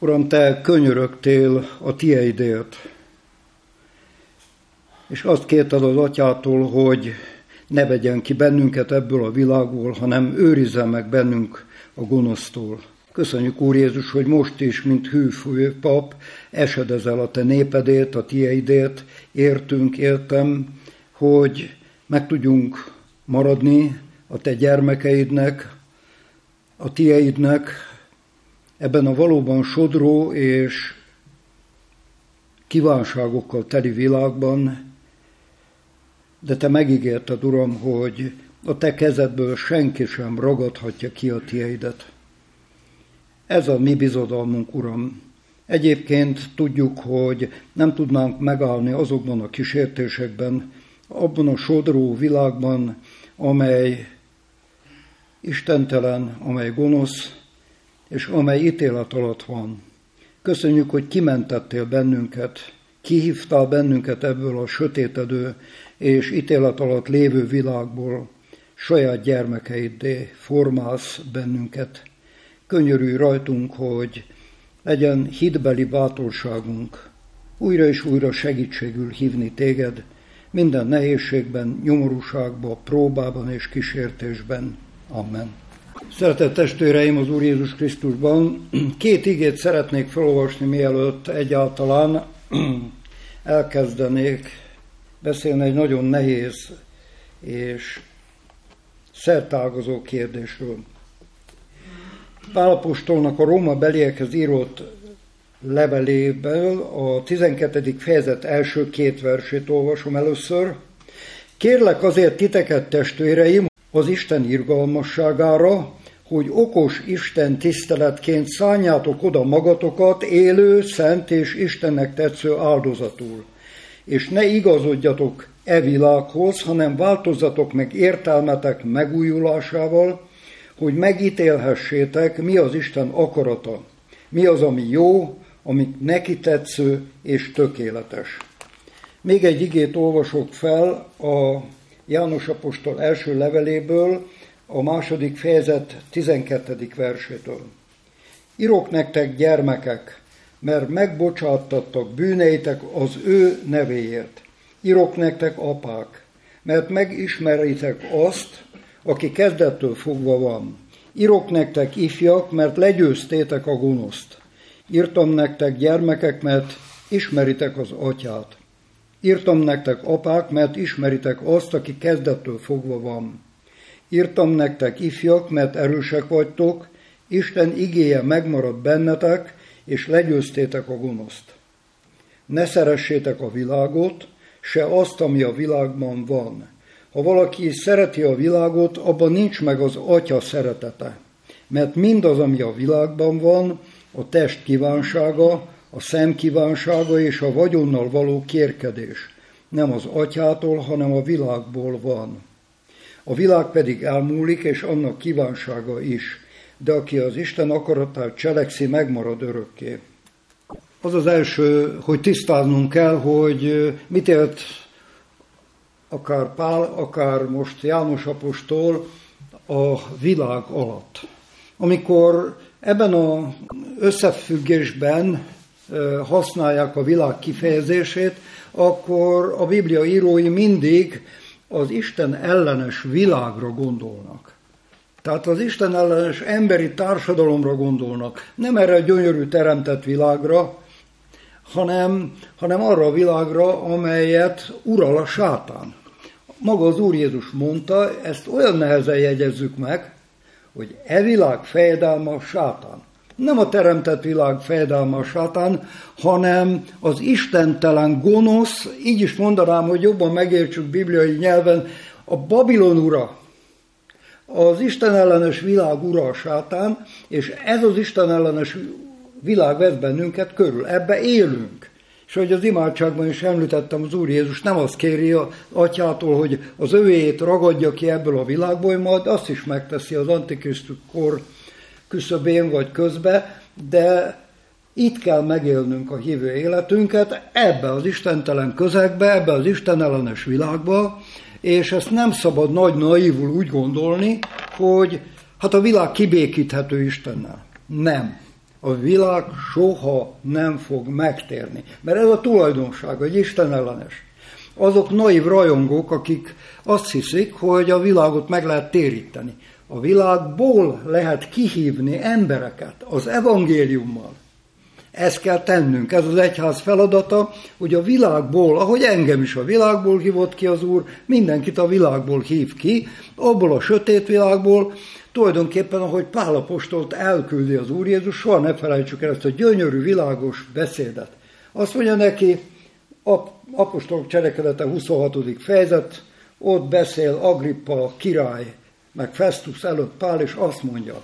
Uram, Te könyörögtél a Tieidért, és azt kérted az Atyától, hogy ne vegyen ki bennünket ebből a világból, hanem őrizzen meg bennünk a gonosztól. Köszönjük, Úr Jézus, hogy most is, mint hű főpap, esedezel a Te népedért, a Tieidért, értem, hogy meg tudjunk maradni a Te gyermekeidnek, a Tieidnek ebben a valóban sodró és kívánságokkal teli világban, de Te megígérted, Uram, hogy a Te kezedből senki sem ragadhatja ki a Tieidet. Ez a mi bizodalmunk, Uram. Egyébként tudjuk, hogy nem tudnánk megállni azokban a kísértésekben, abban a sodró világban, amely istentelen, amely gonosz, és amely ítélet alatt van. Köszönjük, hogy kimentettél bennünket, kihívtál bennünket ebből a sötétedő és ítélet alatt lévő világból, saját gyermekeiddé formálsz bennünket. Könyörülj rajtunk, hogy legyen hitbeli bátorságunk, újra és újra segítségül hívni téged, minden nehézségben, nyomorúságban, próbában és kísértésben. Amen. Szeretett testvéreim az Úr Jézus Krisztusban, 2 igét szeretnék felolvasni, mielőtt egyáltalán elkezdenék beszélni egy nagyon nehéz és szertágazó kérdésről. Pál apostolnak a Róma beliekhez írott leveléből a 12. fejezet első 2 versét olvasom először. Kérlek azért titeket, testvéreim, az Isten irgalmasságára, hogy okos Isten tiszteletként szánjátok oda magatokat élő, szent és Istennek tetsző áldozatul. És ne igazodjatok e világhoz, hanem változzatok meg értelmetek megújulásával, hogy megítélhessétek, mi az Isten akarata, mi az, ami jó, ami neki tetsző és tökéletes. Még egy igét olvasok fel a János apostol első leveléből, a 2. fejezet 12. versétől. Írok nektek, gyermekek, mert megbocsáttatok bűneitek az ő nevéért. Írok nektek, apák, mert megismeritek azt, aki kezdettől fogva van. Írok nektek, ifjak, mert legyőztétek a gonoszt. Írtam nektek, gyermekek, mert ismeritek az atyát. Írtam nektek, apák, mert ismeritek azt, aki kezdettől fogva van. Írtam nektek, ifjak, mert erősek vagytok, Isten igéje megmarad bennetek, és legyőztétek a gonoszt. Ne szeressétek a világot, se azt, ami a világban van. Ha valaki szereti a világot, abban nincs meg az Atya szeretete. Mert mindaz, ami a világban van, a test kívánsága, a szem kívánsága és a vagyonnal való kérkedés, nem az Atyától, hanem a világból van. A világ pedig elmúlik, és annak kívánsága is, de aki az Isten akaratát cselekszi, megmarad örökké. Az az első, hogy tisztáznunk kell, hogy mit élt akár Pál, akár most János apostol a világ alatt. Amikor ebben az összefüggésben használják a világ kifejezését, akkor a Biblia írói mindig az Isten ellenes világra gondolnak. Tehát az Isten ellenes emberi társadalomra gondolnak. Nem erre a gyönyörű teremtett világra, hanem arra a világra, amelyet ural a sátán. Maga az Úr Jézus mondta, ezt olyan nehezen jegyezzük meg, hogy e világ fejedelme a sátán. Nem a teremtett világ fejedelme a sátán, hanem az istentelen gonosz, így is mondanám, hogy jobban megértsük bibliai nyelven, a Babilon ura, az istenellenes világ ura a sátán, és ez az istenellenes világ vesz bennünket körül. Ebbe élünk. És hogy az imádságban is említettem, az Úr Jézus nem azt kéri az Atyától, hogy az övéjét ragadja ki ebből a világból, majd azt is megteszi az Antikrisztus kor küszöbén vagy közbe, de itt kell megélnünk a hívő életünket, ebbe az istentelen közegbe, ebbe az istenellenes világba, és ezt nem szabad nagy naívul úgy gondolni, hogy hát a világ kibékíthető Istennel. Nem. a világ soha nem fog megtérni. Mert ez a tulajdonság, hogy Isten ellenes. Azok naiv rajongók, akik azt hiszik, hogy a világot meg lehet téríteni. A világból lehet kihívni embereket az evangéliummal. Ezt kell tennünk, ez az egyház feladata, hogy a világból, ahogy engem is a világból hívott ki az Úr, mindenkit a világból hív ki, abból a sötét világból, tulajdonképpen, ahogy Pál apostolt elküldi az Úr Jézus, soha ne felejtsük el ezt a gyönyörű, világos beszédet. Azt mondja neki, apostolok cselekedete 26. fejezet, ott beszél Agrippa király, meg Festus előtt Pál, és azt mondja,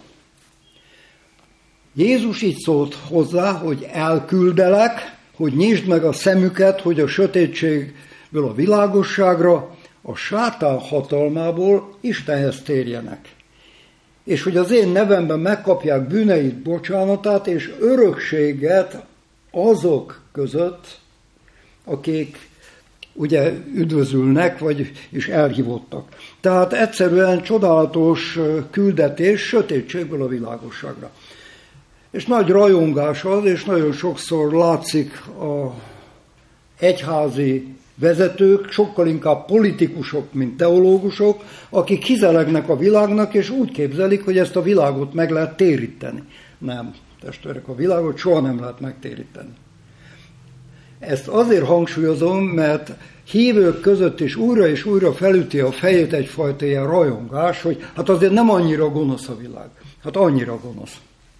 Jézus így szólt hozzá, hogy elküldelek, hogy nyisd meg a szemüket, hogy a sötétségből a világosságra, a sátán hatalmából Istenhez térjenek. És hogy az én nevemben megkapják bűneid bocsánatát és örökséget azok között, akik ugye üdvözülnek, és elhívottak. Tehát egyszerűen csodálatos küldetés sötétségből a világosságra. És nagy rajongás az, és nagyon sokszor látszik a egyházi vezetők, sokkal inkább politikusok, mint teológusok, akik hizelegnek a világnak, és úgy képzelik, hogy ezt a világot meg lehet téríteni. Nem, testvérek, a világot soha nem lehet megtéríteni. Ezt azért hangsúlyozom, mert hívők között is újra és újra felüti a fejét egyfajta ilyen rajongás, hogy hát azért nem annyira gonosz a világ. Hát annyira gonosz.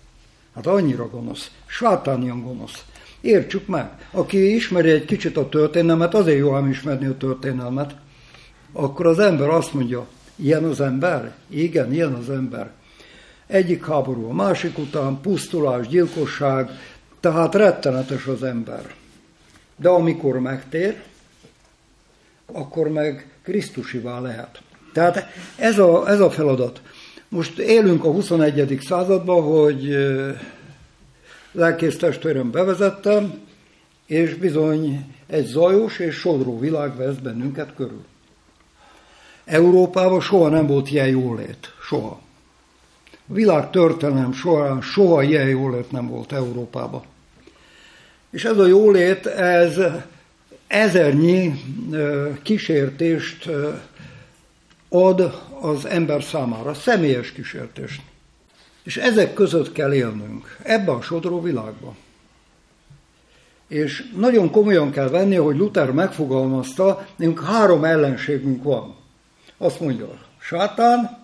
Sátánian gonosz. Értsük meg. Aki ismeri egy kicsit a történelmet, azért jó ám ismerni a történelmet, akkor az ember azt mondja, ilyen az ember? Igen, ilyen az ember. Egyik háború a másik után, pusztulás, gyilkosság, tehát rettenetes az ember. De amikor megtér, akkor meg Krisztusivá lehet. Tehát ez a feladat. Most élünk a 21. században, hogy lelkész testvérem bevezettem, és bizony egy zajos és sodró világ vesz bennünket körül. Európában soha nem volt ilyen jólét. Soha. A világ történelem során soha ilyen jólét nem volt Európában. És ez a jólét, ez ezernyi kísértést ad az ember számára, személyes kísértést. És ezek között kell élnünk, ebben a sodró világban. És nagyon komolyan kell venni, hogy Luther megfogalmazta, nekünk 3 ellenségünk van. Azt mondja, a sátán,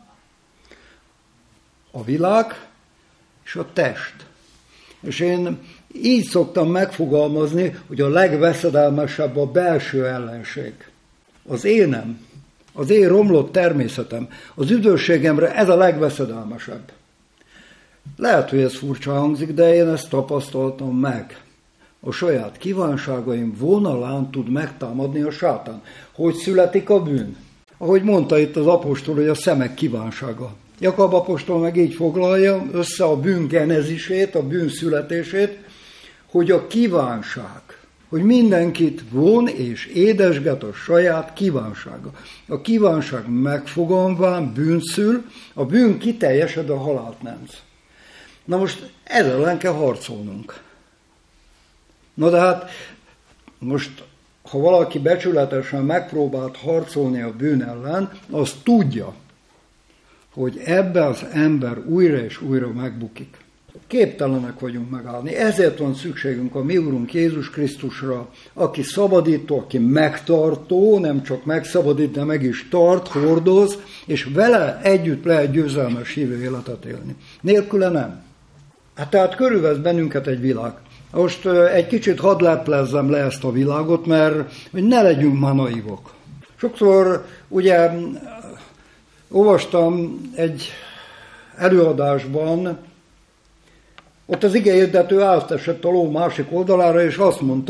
a világ és a test. És én így szoktam megfogalmazni, hogy a legveszedelmesebb a belső ellenség. Az énem, az én romlott természetem, az üdvösségemre ez a legveszedelmesebb. Lehet, hogy ez furcsa hangzik, de én ezt tapasztaltam meg. A saját kívánságaim vonalán tud megtámadni a sátán. Hogy születik a bűn? Ahogy mondta itt az apostol, hogy a szemek kívánsága. Jakab apostol meg így foglalja össze a bűn genezisét, a bűn születését, hogy a kívánság, hogy mindenkit von és édesget a saját kívánsága. A kívánság megfogalmazván bűnt szül, a bűn kiteljesed, a halált nemz. Na most ez ellen kell harcolnunk. Na de hát most, ha valaki becsületesen megpróbált harcolni a bűn ellen, az tudja, hogy ebbe az ember újra és újra megbukik. Képtelenek vagyunk megállni. Ezért van szükségünk a mi Úrunk Jézus Krisztusra, aki szabadító, aki megtartó, nem csak megszabadít, de meg is tart, hordoz, és vele együtt lehet győzelmes hívő életet élni. Nélküle nem. Hát tehát körülvesz bennünket egy világ. Most egy kicsit hadd leplezzem le ezt a világot, mert hogy ne legyünk már naivok. Sokszor ugye olvastam egy előadásban, ott az igehirdető átesett a ló másik oldalára, és azt mondta,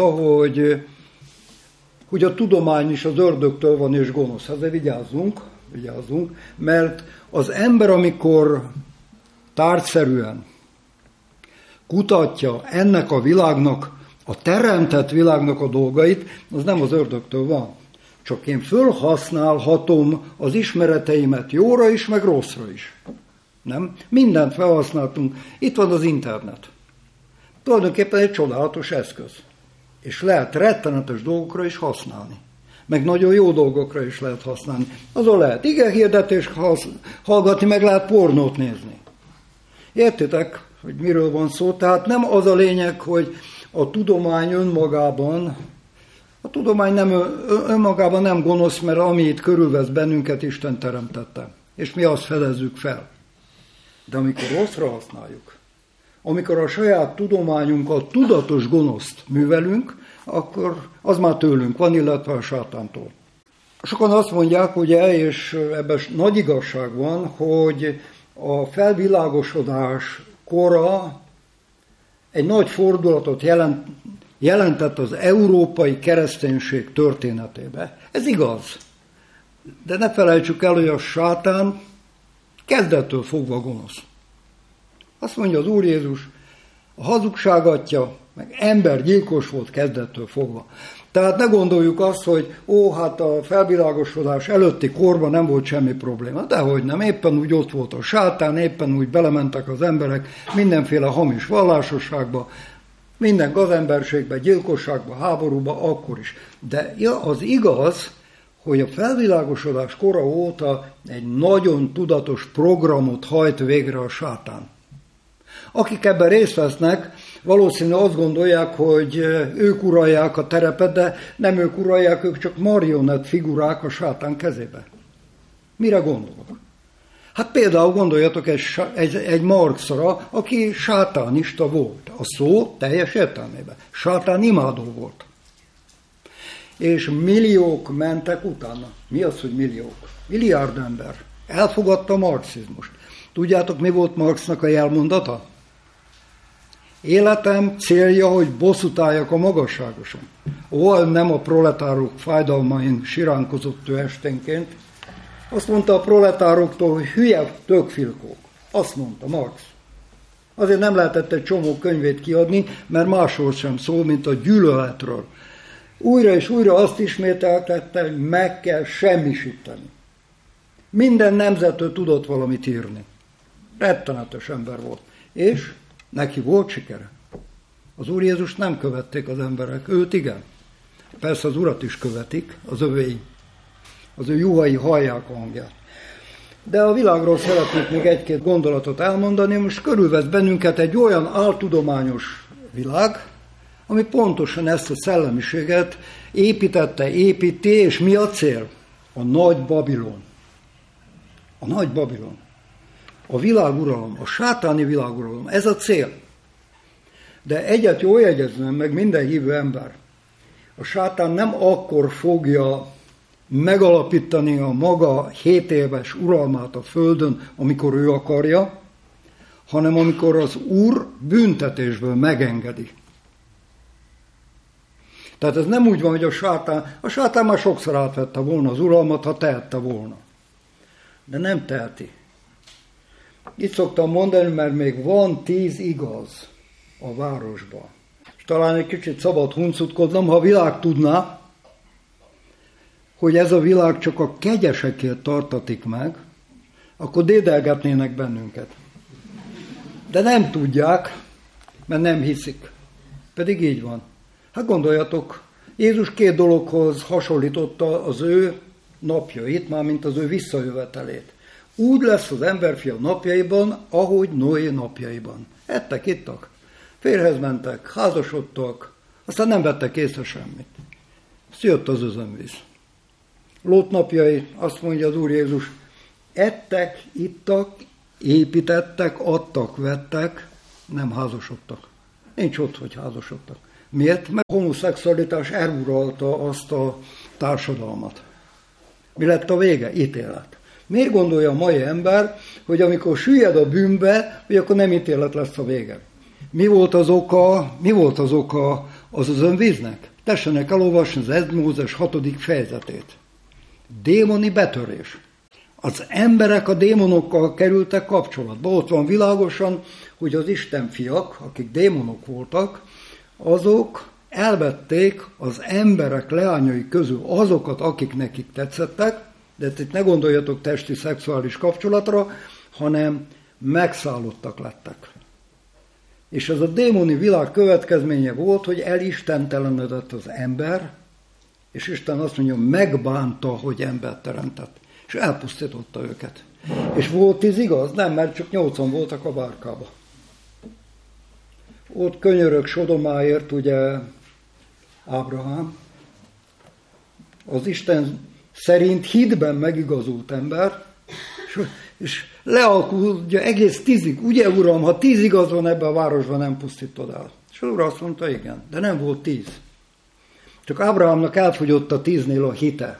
hogy a tudomány is az ördögtől van és gonosz. Ezért vigyázzunk, mert az ember, amikor tárgyszerűen kutatja ennek a világnak, a teremtett világnak a dolgait, az nem az ördögtől van. Csak én fölhasználhatom az ismereteimet jóra is, meg rosszra is. Nem? Mindent felhasználtunk. Itt van az internet. Tulajdonképpen egy csodálatos eszköz. És lehet rettenetes dolgokra is használni. Meg nagyon jó dolgokra is lehet használni. Azon lehet igehirdetést hallgatni, meg lehet pornót nézni. Értitek, hogy miről van szó? Tehát nem az a lényeg, hogy a tudomány önmagában, a tudomány önmagában nem gonosz, mert ami itt körülvesz bennünket, Isten teremtette. És mi azt fedezzük fel. De amikor rosszra használjuk, amikor a saját tudományunkkal tudatos gonoszt művelünk, akkor az már tőlünk van, illetve a sátántól. Sokan azt mondják, ugye, és ebben nagy igazság van, hogy a felvilágosodás kora egy nagy fordulatot jelentett az európai kereszténység történetébe. Ez igaz. De ne felejtsük el, hogy a sátán kezdettől fogva gonosz. Azt mondja az Úr Jézus, a hazugság atya, meg embergyilkos volt kezdettől fogva. Tehát ne gondoljuk azt, hogy hát a felvilágosodás előtti korban nem volt semmi probléma. Dehogy nem, éppen úgy ott volt a sátán, éppen úgy belementek az emberek mindenféle hamis vallásosságba, minden gazemberségbe, gyilkosságba, háborúba, akkor is. De az igaz, hogy a felvilágosodás kora óta egy nagyon tudatos programot hajt végre a sátán. Akik ebben részt vesznek, valószínűleg azt gondolják, hogy ők uralják a terepet, de nem ők uralják, ők csak marionett figurák a sátán kezébe. Mire gondolok? Hát például gondoljatok egy Marxra, aki sátánista volt. A szó teljes értelmében. Sátán imádó volt. És milliók mentek utána. Mi az, hogy milliók? Milliárd ember. Elfogadta a marxizmust. Tudjátok, mi volt Marxnak a jelmondata? Életem célja, hogy bosszút álljak a magasságoson. Nem a proletárok fájdalmain siránkozott ő esténként. Azt mondta a proletároktól, hogy hülye tökfilkók. Azt mondta Marx. Azért nem lehetett egy csomó könyvét kiadni, mert másról sem szól, mint a gyűlöletről. Újra és újra azt ismételtette, hogy meg kell semmisíteni. Minden nemzettől tudott valamit írni. Rettenetes ember volt. És neki volt sikere. Az Úr Jézust nem követték az emberek, őt igen. Persze az Urat is követik, az övéi. Az ő juhai hallják a hangját. De a világról szeretnék még egy-két gondolatot elmondani. Most körülvesz bennünket egy olyan áltudományos világ, ami pontosan ezt a szellemiséget építi, és mi a cél? A nagy Babilon. A nagy Babilon. A világuralom, a sátáni világuralom, ez a cél. De egyet jól jegyeznem meg minden hívő ember. A sátán nem akkor fogja megalapítani a maga 7 éves uralmát a földön, amikor ő akarja, hanem amikor az Úr büntetésből megengedi. Tehát ez nem úgy van, hogy a sátán már sokszor átvette volna az uralmat, ha tehette volna. De nem teheti. Itt szoktam mondani, mert még van 10 igaz a városban. És talán egy kicsit szabad huncutkodnom, ha a világ tudná, hogy ez a világ csak a kegyesekért tartatik meg, akkor dédelgetnének bennünket. De nem tudják, mert nem hiszik. Pedig így van. Hát gondoljatok, Jézus 2 dologhoz hasonlította az ő napjait, mármint az ő visszajövetelét. Úgy lesz az emberfia napjaiban, ahogy Noé napjaiban. Ettek, ittak, férjhez mentek, házasodtak, aztán nem vettek észre semmit. Azt jött az özönvíz. Lót napjai, azt mondja az Úr Jézus, ettek, ittak, építettek, adtak, vettek, nem házasodtak. Nincs ott, hogy házasodtak. Miért? Mert a homoszexualitás eluralta azt a társadalmat. Mi lett a vége? Ítélet. Miért gondolja a mai ember, hogy amikor süllyed a bűnbe, hogy akkor nem ítélet lesz a vége? Mi volt az oka az özönvíznek? Tessenek elolvasni az 1 Mózes 6. fejezetét. Démoni betörés. Az emberek a démonokkal kerültek kapcsolatba. Ott van világosan, hogy az Isten fiak, akik démonok voltak, azok elvették az emberek leányai közül azokat, akik nekik tetszettek, de itt ne gondoljatok testi, szexuális kapcsolatra, hanem megszállottak lettek. És ez a démoni világ következménye volt, hogy elistentelenedett az ember, és Isten azt mondja, megbánta, hogy embert teremtett. És elpusztította őket. És volt 10, igaz? Nem, mert csak 8-an voltak a bárkába. Ott könyörög Sodomáért, ugye, Ábrahám. Az Isten szerint hitben megigazult ember, és lealkudja egész 10-ig. Ugye, Uram, ha 10 igaz van ebben a városban, nem pusztítod el. És az Úr azt mondta, igen, de nem volt 10. Csak Ábrahámnak elfogyott a 10-nél a hite.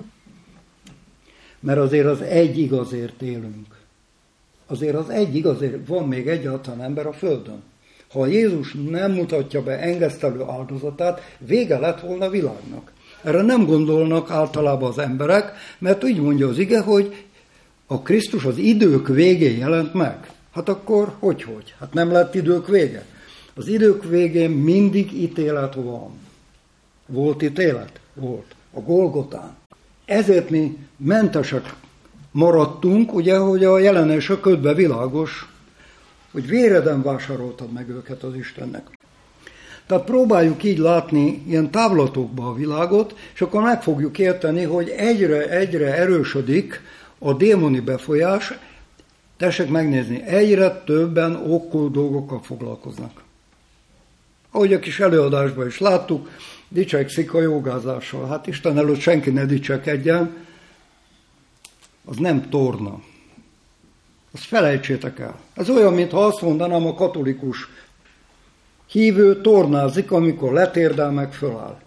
Mert azért az egy igazért élünk. Azért az egy igazért van még egyáltalán ember a földön. Ha Jézus nem mutatja be engesztelő áldozatát, vége lett volna a világnak. Erre nem gondolnak általában az emberek, mert úgy mondja az ige, hogy a Krisztus az idők végén jelent meg. Hát akkor hogy? Hát nem lett idők vége. Az idők végén mindig ítélet van. Volt ítélet? Volt. A Golgotán. Ezért mi mentesek maradtunk, ugye, hogy a Jelenések 5-ben világos, hogy véreden vásároltad meg őket az Istennek. Tehát próbáljuk így látni ilyen távlatokba a világot, és akkor meg fogjuk érteni, hogy egyre erősödik a démoni befolyás. Tessék megnézni, egyre többen okkult dolgokkal foglalkoznak. Ahogy a kis előadásban is láttuk, dicsekszik a jogázással. Hát Isten előtt senki ne dicsekedjen, az nem torna. Azt felejtsétek el. Ez olyan, mintha azt mondanám, a katolikus hívő tornázik, amikor letérdel, meg föláll.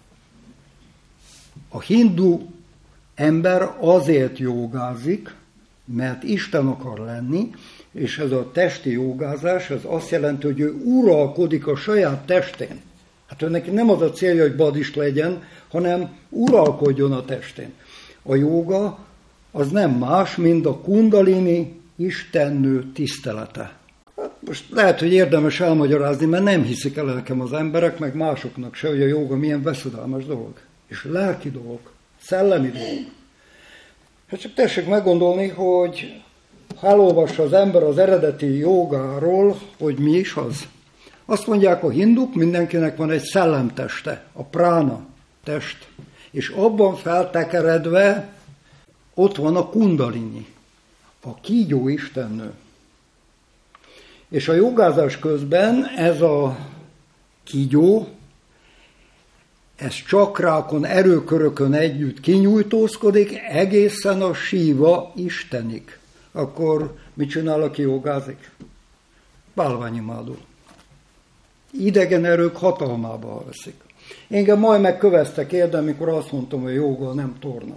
A hindu ember azért jogázik, mert Isten akar lenni, és ez a testi jogázás, ez azt jelenti, hogy ő uralkodik a saját testén. Hát ő neki nem az a célja, hogy badist legyen, hanem uralkodjon a testén. A jóga az nem más, mint a kundalini istennő tisztelete. Hát most lehet, hogy érdemes elmagyarázni, mert nem hiszik el nekem az emberek, meg másoknak se, hogy a jóga milyen veszedelmes dolog. És lelki dolog, szellemi dolog. Hát csak tessék meggondolni, hogy ha elolvassa az ember az eredeti jógáról, hogy mi is az. Azt mondják a hinduk, mindenkinek van egy szellemteste, a prána test. És abban feltekeredve ott van a kundalini, a kígyó istennő. És a jogázás közben ez a kígyó, ez csakrákon, erőkörökön együtt kinyújtózkodik egészen a síva Istenig. Akkor mit csinál, aki jogázik? Bálványimádó. Idegen erők hatalmába veszik. Engem majd megköveztek érdem, mikor azt mondtam, hogy a jóga nem torna.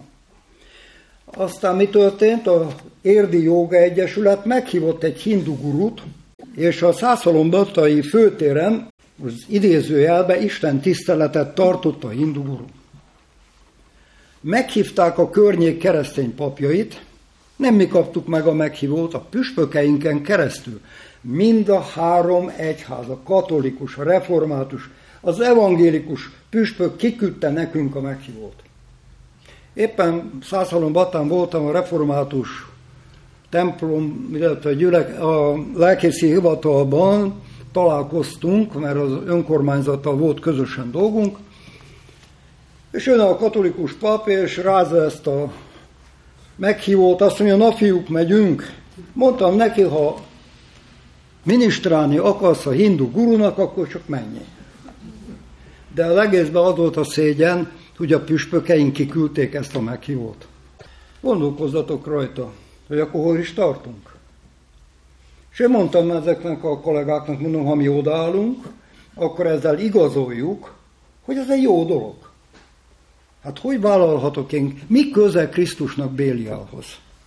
Aztán mi történt? A Érdi Jóga Egyesület meghívott egy hindu gurut, és a Szászhalombattai főtéren, az idézőjelben Isten tiszteletet tartott a hindu guru. Meghívták a környék keresztény papjait, nem mi kaptuk meg a meghívót, a püspökeinken keresztül. Mind a 3 egyház, a katolikus, a református, az evangélikus püspök kiküldte nekünk a meghívót. Éppen Szászhalombattán voltam a református templom, illetve a lelkészi hivatalban találkoztunk, mert az önkormányzattal volt közösen dolgunk, és jön a katolikus pap, és rázza ezt a meghívót, azt mondja, na fiúk, megyünk. Mondtam neki, ha minisztrálni akarsz a hindu gurunak, akkor csak menjél. De az egészben az volt a szégyen, hogy a püspökeink kiküldték ezt a meghívót. Gondolkozzatok rajta, hogy akkor hol is tartunk. És én mondtam ezeknek a kollégáknak, mondom, ha mi odaállunk, akkor ezzel igazoljuk, hogy ez egy jó dolog. Hát hogy vállalhatok én, mi köze Krisztusnak Béliához?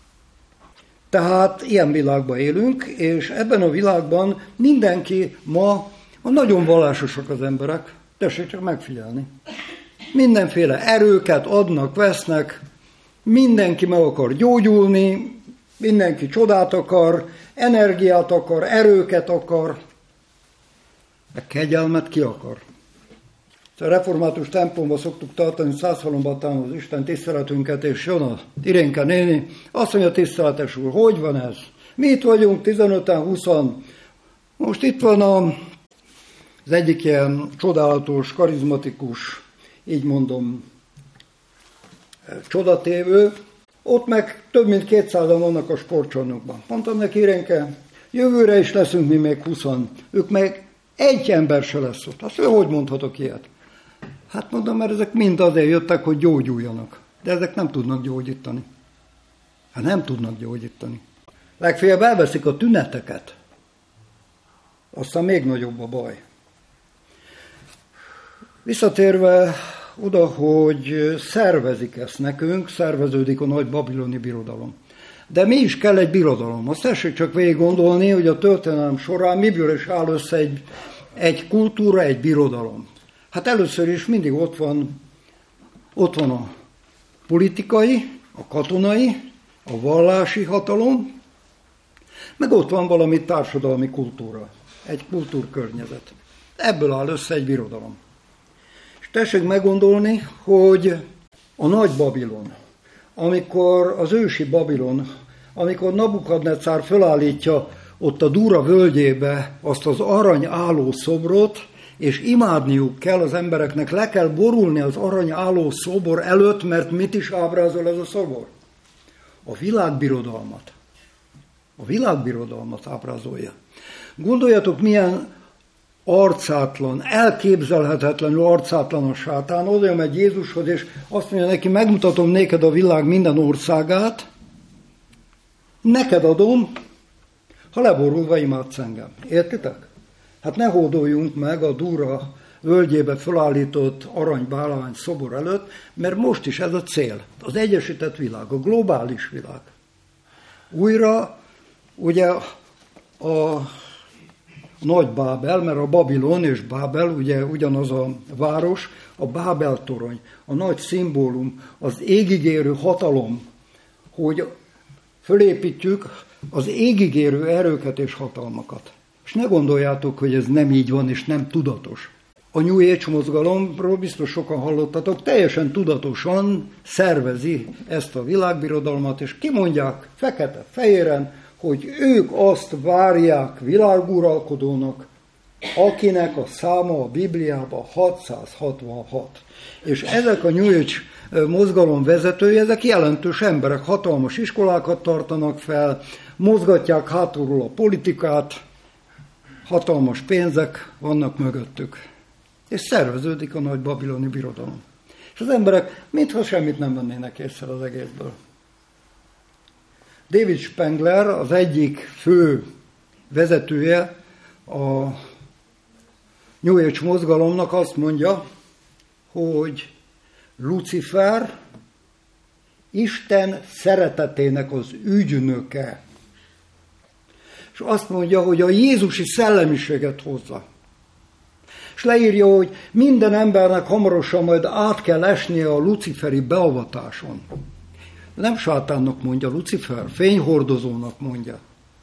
Tehát ilyen világban élünk, és ebben a világban mindenki ma, nagyon vallásosak az emberek, tessék csak megfigyelni. Mindenféle erőket adnak, vesznek, mindenki meg akar gyógyulni, mindenki csodát akar, energiát akar, erőket akar, de kegyelmet ki akar. A református templomban szoktuk tartani Szászhalombattán az Isten tiszteletünket, és jön a Irénke néni, azt mondja, tiszteletes úr, hogy van ez? Mi itt vagyunk 15-en, 20-an. Most itt van a az egyik ilyen csodálatos, karizmatikus, így mondom, csodatévő, ott meg több mint 200-an vannak a sportcsarnokban. Mondtam neki, Irenke, jövőre is leszünk mi még 20-an, ők meg egy ember se lesz ott. Azt hogy mondhatok ilyet? Hát mondom, mert ezek mind azért jöttek, hogy gyógyuljanak. De ezek nem tudnak gyógyítani. Hát nem tudnak gyógyítani. Legfeljebb elveszik a tüneteket. Aztán még nagyobb a baj. Visszatérve oda, hogy szervezik ezt nekünk, szerveződik a nagy babiloni birodalom. De mi is kell egy birodalom? Azt tessék csak végig gondolni, hogy a történelem során miből is áll össze egy kultúra, egy birodalom. Hát először is mindig ott van a politikai, a katonai, a vallási hatalom, meg ott van valami társadalmi kultúra, egy kultúrkörnyezet. Ebből áll össze egy birodalom. És tessék meggondolni, hogy a nagy Babilon, amikor az ősi Babilon, amikor Nabukadnecár fölállítja ott a Dúra völgyébe azt az arany álló szobrot, és imádniuk kell az embereknek, le kell borulni az arany álló szobor előtt, mert mit is ábrázol ez a szobor? A világbirodalmat. A világbirodalmat ábrázolja. Gondoljatok, milyen arcátlan, elképzelhetetlenül arcátlan a sátán. Oda megy Jézushoz, és azt mondja neki, megmutatom néked a világ minden országát, neked adom, ha leborulva imádsz engem. Értitek? Hát ne hódoljunk meg a Dúra völgyébe felállított aranybálvány szobor előtt, mert most is ez a cél. Az egyesített világ, a globális világ. Újra ugye a nagy Bábel, mert a Babilon és Bábel ugye ugyanaz a város, a Bábel torony, a nagy szimbólum, az égigérő hatalom, hogy fölépítjük az égigérő erőket és hatalmakat. És ne gondoljátok, hogy ez nem így van, és nem tudatos. A New Age mozgalomról biztos sokan hallottatok, teljesen tudatosan szervezi ezt a világbirodalmat, és kimondják fekete-fehéren, hogy ők azt várják világuralkodónak, akinek a száma a Bibliában 666. És ezek a New Age mozgalom vezetői, ezek jelentős emberek, hatalmas iskolákat tartanak fel, mozgatják hátulról a politikát, hatalmas pénzek vannak mögöttük. És szerveződik a nagy babiloni birodalom. És az emberek mintha semmit nem vennének észre az egészből. David Spengler, az egyik fő vezetője a New Age mozgalomnak azt mondja, hogy Lucifer Isten szeretetének az ügynöke. És azt mondja, hogy a jézusi szellemiséget hozza. És leírja, hogy minden embernek hamarosan majd át kell esnie a luciferi beavatáson. Nem sátánnak mondja Lucifer, fényhordozónak mondja.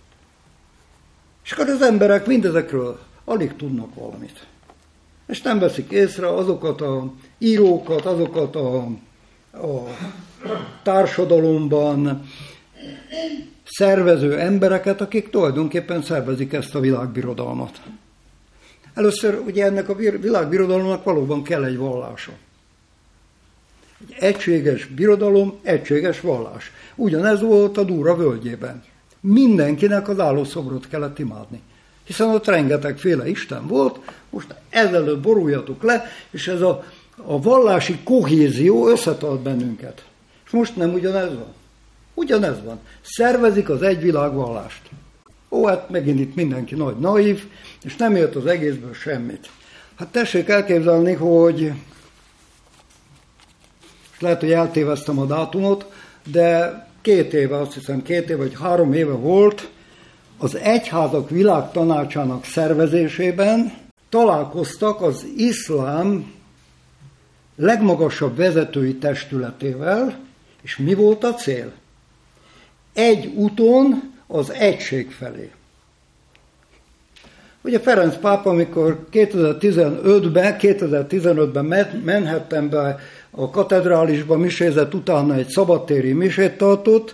És akkor az emberek mindezekről alig tudnak valamit. És nem veszik észre azokat a írókat, azokat a társadalomban szervező embereket, akik tulajdonképpen szervezik ezt a világbirodalmat. Először ugye ennek a világbirodalomnak valóban kell egy vallása. Egy egységes birodalom, egységes vallás. Ugyanez volt a Dúra völgyében. Mindenkinek az állószobrot kellett imádni. Hiszen ott rengetegféle isten volt, most ezelőtt boruljatok le, és ez a vallási kohézió összetart bennünket. És most nem ugyanez van. Ugyanez van. Szervezik az egyvilágvallást. Ó, hát megint itt mindenki nagy naív, és nem jött az egészből semmit. Hát tessék elképzelni, hogy lehet, hogy eltéveztem a dátumot, de 2 éve, azt hiszem 2 éve vagy 3 éve volt az Egyházak Világtanácsának szervezésében találkoztak az iszlám legmagasabb vezetői testületével, és mi volt a cél? Egy úton az egység felé. Ugye Ferenc pápa, amikor 2015-ben Manhattanbe a katedrálisba misézett, utána egy szabadtéri misét tartott,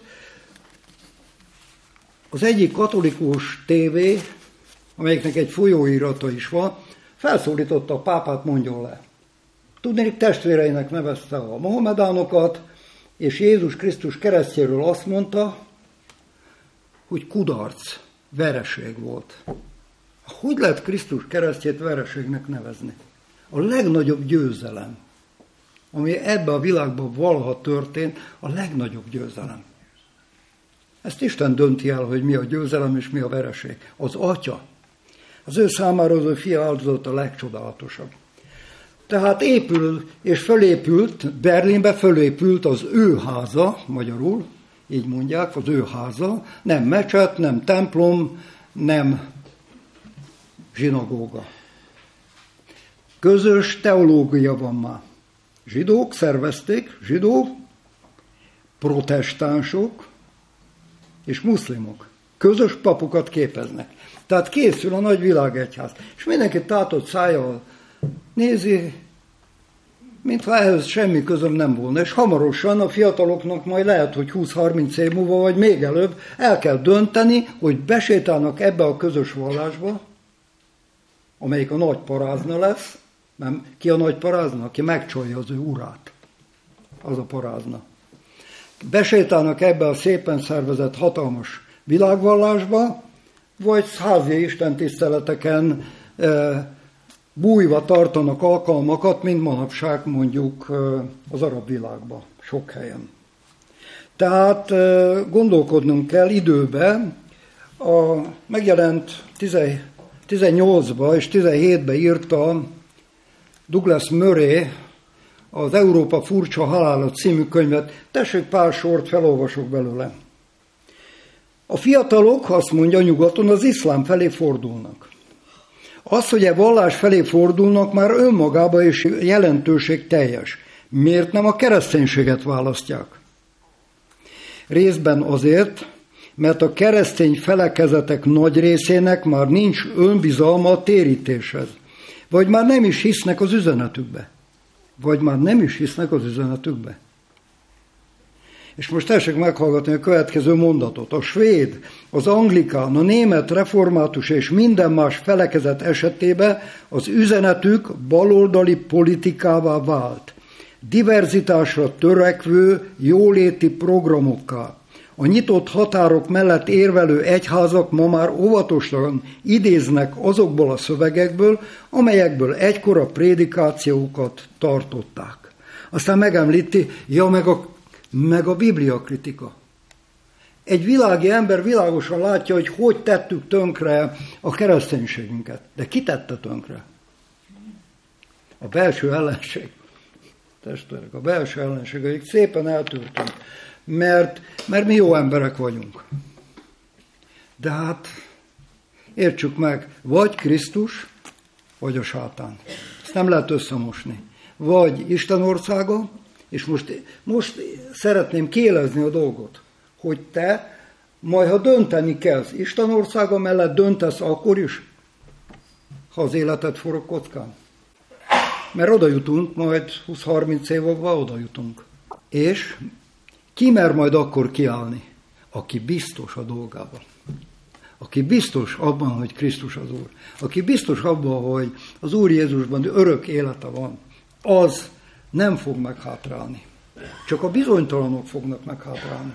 az egyik katolikus tévé, amelyiknek egy folyóirata is van, felszólította a pápát, mondjon le. Tudnék, testvéreinek nevezte a mohamedánokat, és Jézus Krisztus keresztjéről azt mondta, hogy kudarc, vereség volt. Hogy lehet Krisztus keresztjét vereségnek nevezni? A legnagyobb győzelem, ami ebben a világban valaha történt, a legnagyobb győzelem. Ezt Isten dönti el, hogy mi a győzelem és mi a vereség. Az Atya. Az ő számára az ő fia áldozat a legcsodálatosabb. Tehát épül és fölépült, Berlinbe fölépült az ő háza, magyarul, így mondják, az ő háza, nem mecset, nem templom, nem zsinagóga. Közös teológia van már. Zsidók szervezték, protestánsok és muszlimok. Közös papokat képeznek. Tehát készül a nagy világegyház. És mindenki tátott szájjal nézi, mintha ehhez semmi közöm nem volna. És hamarosan a fiataloknak majd lehet, hogy 20-30 év múlva, vagy még előbb el kell dönteni, hogy besétálnak ebbe a közös vallásba, amelyik a nagy parázna lesz. Nem, ki a nagy parázna? Aki megcsolja az ő urát. Az a parázna. Besétálnak ebbe a szépen szervezett hatalmas világvallásba, vagy házi istentiszteleteken bújva tartanak alkalmakat, mint manapság mondjuk az arab világban, sok helyen. Tehát gondolkodnunk kell időben, megjelent 18-ban és 17-ben írta Douglas Murray az Európa furcsa halála című könyvet. Tessék, pár sort felolvasok belőle. A fiatalok, azt mondja, nyugaton az iszlám felé fordulnak. Az, hogy a vallás felé fordulnak, már önmagában is jelentőség teljes. Miért nem a kereszténységet választják? Részben azért, mert a keresztény felekezetek nagy részének már nincs önbizalma a térítéshez. Vagy már nem is hisznek az üzenetükbe. És most tessék meghallgatni a következő mondatot. A svéd, az anglikán, a német református és minden más felekezet esetében az üzenetük baloldali politikává vált. Diverzitásra törekvő jóléti programokkal. A nyitott határok mellett érvelő egyházak ma már óvatosan idéznek azokból a szövegekből, amelyekből egykor a prédikációkat tartották. Aztán megemlíti, meg a bibliakritika. Egy világi ember világosan látja, hogy tettük tönkre a kereszténységünket. De ki tette tönkre? A belső ellenség. Testvérek, a belső ellenség, akik szépen eltűrtünk. Mert mi jó emberek vagyunk. De hát értsük meg, vagy Krisztus, vagy a sátán. Ezt nem lehet összemosni. Vagy Isten országa, és most szeretném kielezni a dolgot, hogy te majd, ha dönteni kezd, Isten országa mellett döntesz akkor is, ha az életed forog kockán. Mert oda jutunk, majd 20-30 év múlva oda jutunk. És ki mer majd akkor kiállni? Aki biztos a dolgában. Aki biztos abban, hogy Krisztus az Úr. Aki biztos abban, hogy az Úr Jézusban örök élete van. Az nem fog meghátrálni. Csak a bizonytalanok fognak meghátrálni.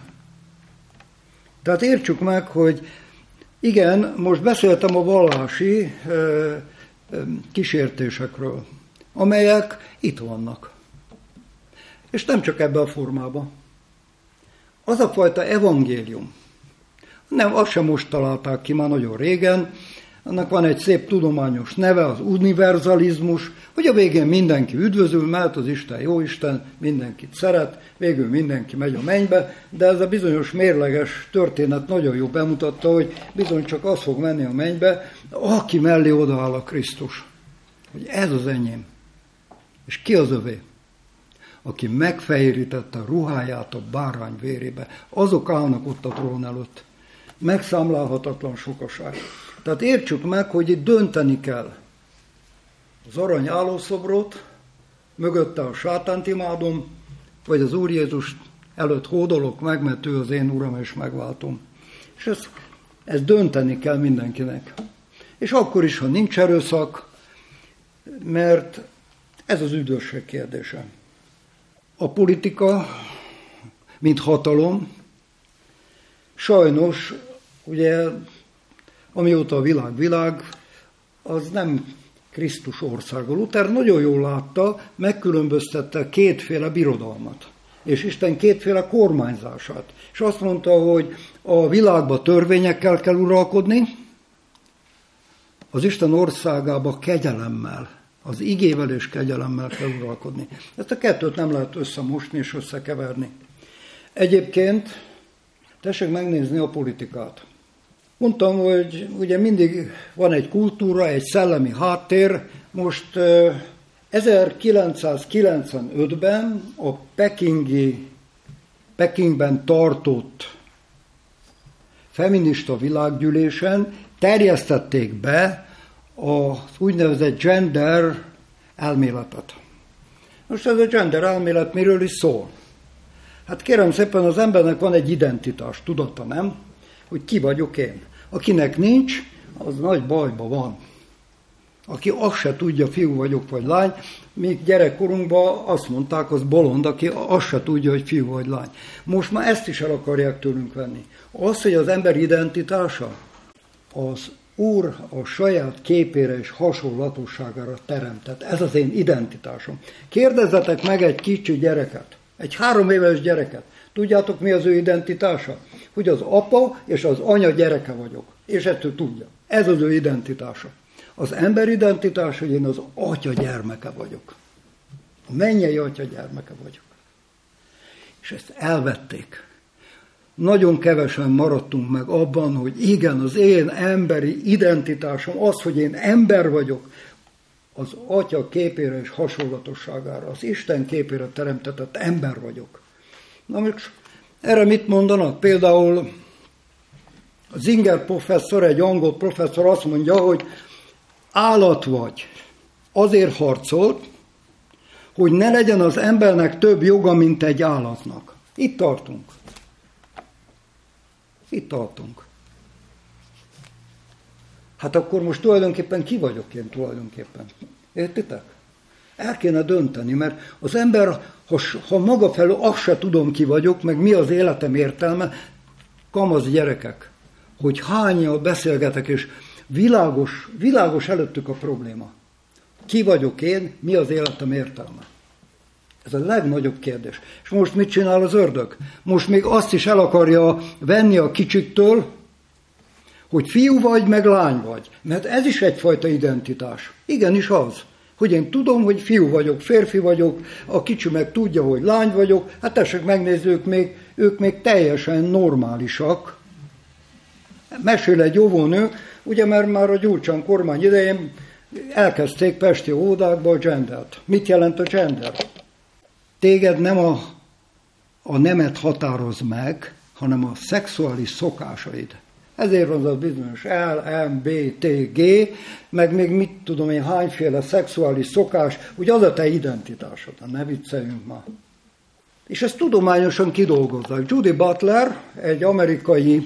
Tehát értsük meg, hogy igen, most beszéltem a vallási kísértésekről, amelyek itt vannak. És nem csak ebben a formában. Az a fajta evangélium, nem, azt sem most találták ki, már nagyon régen, annak van egy szép tudományos neve, az univerzalizmus, hogy a végén mindenki üdvözül, mert az Isten jó Isten, mindenkit szeret, végül mindenki megy a mennybe, de ez a bizonyos mérleges történet nagyon jó bemutatta, hogy bizony csak az fog menni a mennybe, aki mellé odaáll a Krisztus. Hogy ez az enyém. És ki az övé? Aki megfehérítette a ruháját a bárány vérébe. Azok állnak ott a trón előtt. Megszámlálhatatlan sokaság. Tehát értsük meg, hogy itt dönteni kell. Az arany állószobrot, mögötte a sátánt imádom, vagy az Úr Jézus előtt hódolok meg, mert ő az én Uram, és megváltom. És ezt dönteni kell mindenkinek. És akkor is, ha nincs erőszak, mert ez az üdvösség kérdése. A politika, mint hatalom, sajnos, ugye, amióta a világ, az nem Krisztus országa. Luther nagyon jól látta, megkülönböztette kétféle birodalmat, és Isten kétféle kormányzását. És azt mondta, hogy a világban törvényekkel kell uralkodni, az Isten országába kegyelemmel, az igével és kegyelemmel kell uralkodni. Ezt a kettőt nem lehet összemosni és összekeverni. Egyébként tessék megnézni a politikát. Mondtam, hogy ugye mindig van egy kultúra, egy szellemi háttér. Most 1995-ben a Pekingben tartott feminista világgyűlésen terjesztették be az úgynevezett gender elméletet. Most ez a gender elmélet miről is szól? Hát kérem szépen, az embernek van egy identitás, tudata, nem? Hogy ki vagyok én. Akinek nincs, az nagy bajban van. Aki azt se tudja, fiú vagyok vagy lány, míg gyerekkorunkban azt mondták, az bolond, aki azt se tudja, hogy fiú vagy lány. Most már ezt is el akarják tőlünk venni. Az, hogy az ember identitása, az Úr a saját képére és hasonlatosságára teremtett. Ez az én identitásom. Kérdezzetek meg egy kicsi gyereket, egy 3 éves gyereket. Tudjátok, mi az ő identitása? Hogy az apa és az anya gyereke vagyok. És ettől tudja. Ez az ő identitása. Az ember identitása, hogy én az atya gyermeke vagyok. A mennyei atya gyermeke vagyok. És ezt elvették. Nagyon kevesen maradtunk meg abban, hogy igen, az én emberi identitásom, az, hogy én ember vagyok, az Atya képére és hasonlatosságára, az Isten képére teremtetett ember vagyok. Na most erre mit mondanak? Például a Zinger professzor, egy angol professzor azt mondja, hogy állat vagy. Azért harcolt, hogy ne legyen az embernek több joga, mint egy állatnak. Itt tartunk. Itt tartunk. Hát akkor most tulajdonképpen ki vagyok én tulajdonképpen? Értitek? El kéne dönteni, mert az ember, ha maga felől azt se tudom, ki vagyok, meg mi az életem értelme, kamasz gyerekek, hogy hányjal beszélgetek, és világos előttük a probléma. Ki vagyok én, mi az életem értelme? Ez a legnagyobb kérdés. És most mit csinál az ördög? Most még azt is el akarja venni a kicsiktől, hogy fiú vagy, meg lány vagy. Mert ez is egyfajta identitás. Igenis az, hogy én tudom, hogy fiú vagyok, férfi vagyok, a kicsi meg tudja, hogy lány vagyok. Hát tessék megnézni, ők még teljesen normálisak. Mesél egy óvónő, ugye mert már a Gyurcsány kormány idején elkezdték pesti óvodákba a gendert. Mit jelent a gender? Téged nem a nemet határoz meg, hanem a szexuális szokásaid. Ezért van az bizonyos L, M, B, T, G, meg még mit tudom én, hányféle szexuális szokás, hogy az a te identitásod. Ne vicceljünk már. És ezt tudományosan kidolgozzák. Judy Butler, egy amerikai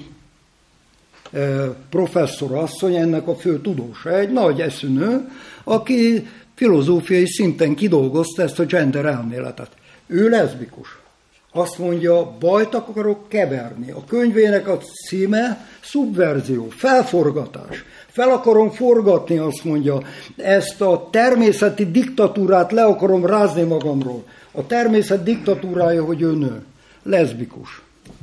professzor asszony, ennek a fő tudósa, egy nagy eszűnő, aki filozófiai szinten kidolgozta ezt a gender elméletet. Ő leszbikus. Azt mondja, bajt akarok keverni. A könyvének a címe szubverzió, felforgatás. Fel akarom forgatni, azt mondja, ezt a természeti diktatúrát le akarom rázni magamról. A természet diktatúrája, hogy ő nő. Leszbikus.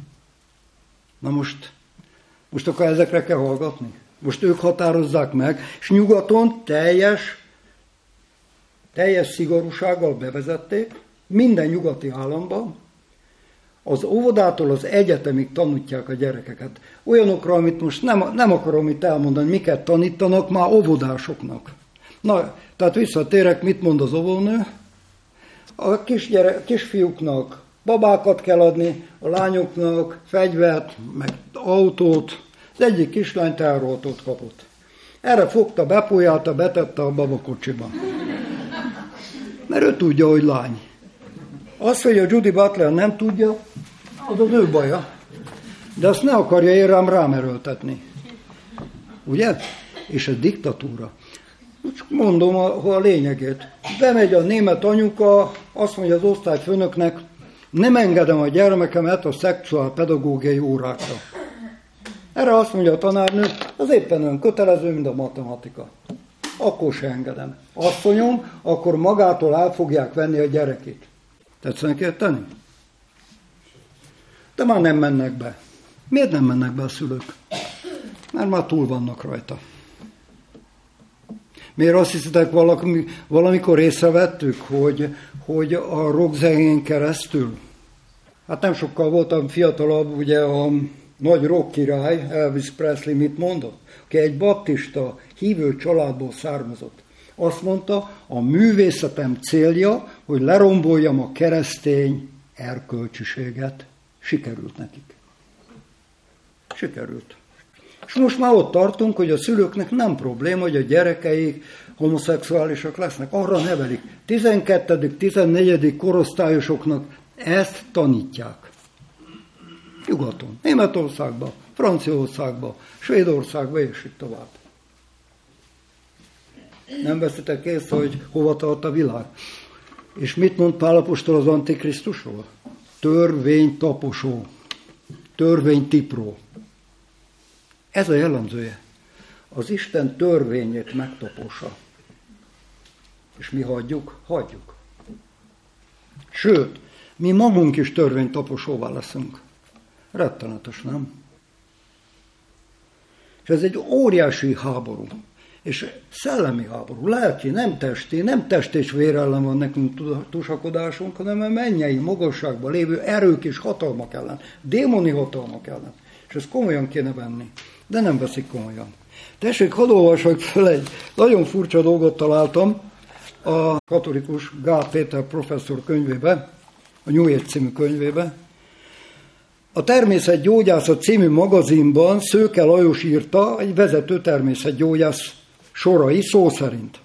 Na most akkor ezekre kell hallgatni. Most ők határozzák meg, és nyugaton teljes szigorúsággal bevezették, minden nyugati államban, az óvodától az egyetemig tanítják a gyerekeket. Olyanokra, amit most nem akarom itt elmondani, miket tanítanak már óvodásoknak. Na, tehát visszatérek, mit mond az óvónő? A kisfiúknak babákat kell adni, a lányoknak fegyvert, meg autót. Az egyik kislány teherautót kapott. Erre fogta, bepójálta, betette a babakocsiba. Mert ő tudja, hogy lány. Az, hogy a Judy Butler nem tudja, az az ő baja. De azt ne akarja én rám erőltetni. Ugye? És ez diktatúra. Csak mondom a lényegét. Bemegy a német anyuka, azt mondja az osztályfőnöknek, nem engedem a gyermekemet a szexuálpedagógiai órákra. Erre azt mondja a tanárnő, az éppen olyan kötelező, mint a matematika. Akkor se engedem. Asszonyom, akkor magától el fogják venni a gyerekét. Tetszenek érteni? De már nem mennek be. Miért nem mennek be a szülők? Mert már túl vannak rajta. Miért azt hiszitek, valamikor észrevettük, hogy a rockzenén keresztül? Hát nem sokkal voltam fiatalabb, ugye a nagy rock király, Elvis Presley mit mondott? Aki egy baptista hívő családból származott. Azt mondta, a művészetem célja, hogy leromboljam a keresztény erkölcsiséget. Sikerült nekik. Sikerült. És most már ott tartunk, hogy a szülőknek nem probléma, hogy a gyerekeik homoszexuálisak lesznek. Arra nevelik. 12., 14. korosztályosoknak ezt tanítják. Nyugaton. Németországban, Franciaországban, Svédországban, és így tovább. Nem veszitek észre, hogy hova tart a világ? És mit mond Pál apostol az Antikrisztusról? Törvénytaposó. Törvénytipró. Ez a jellemzője. Az Isten törvényét megtapossa. És mi hagyjuk? Hagyjuk. Sőt, mi magunk is törvénytaposóvá leszünk. Rettenetes, nem? És ez egy óriási háború. És szellemi háború, lelki, nem testi, nem test és vér ellen van nekünk tusakodásunk, hanem a mennyei magasságban lévő erők és hatalmak ellen, démoni hatalmak ellen. És ezt komolyan kéne venni. De nem veszik komolyan. Tessék, hadd olvasok fel egy nagyon furcsa dolgot találtam a katolikus Gál Péter professzor könyvébe, a New Age című könyvébe. A Természetgyógyászat című magazinban Szőke Lajos írta, egy vezető természetgyógyász sorai szó szerint.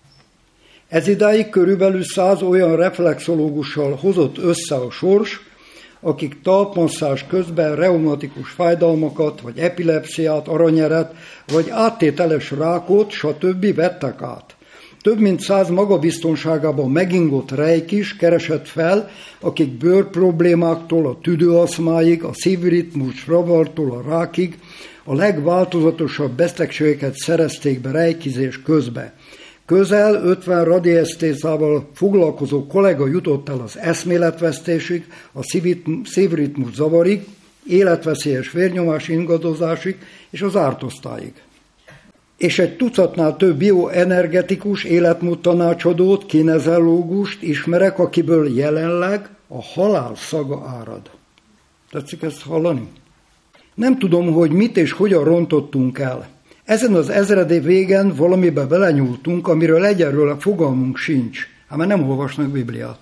Ezidáig körülbelül 100 olyan reflexológussal hozott össze a sors, akik talpmasszázs közben reumatikus fájdalmakat, vagy epilepsziát, aranyeret, vagy áttételes rákot, stb. Vettek át. Több mint 100 magabiztonságában megingott reikis keresett fel, akik bőrproblémáktól a tüdőaszmáig, a szívritmus zavartól a rákig a legváltozatosabb betegségeket szerezték be reikizés közbe. Közel 50 radiesztézával foglalkozó kollega jutott el az eszméletvesztésig, a szívritmus zavarig, életveszélyes vérnyomás ingadozásig és az ártosztályig. És egy tucatnál több bioenergetikus életmódtanácsadót, kinezológust ismerek, akiből jelenleg a halál szaga árad. Tetszik ezt hallani? Nem tudom, hogy mit és hogyan rontottunk el. Ezen az ezredév végen valamibe belenyúltunk, amiről egyelőre fogalmunk sincs. Hát mert nem olvasnak Bibliát.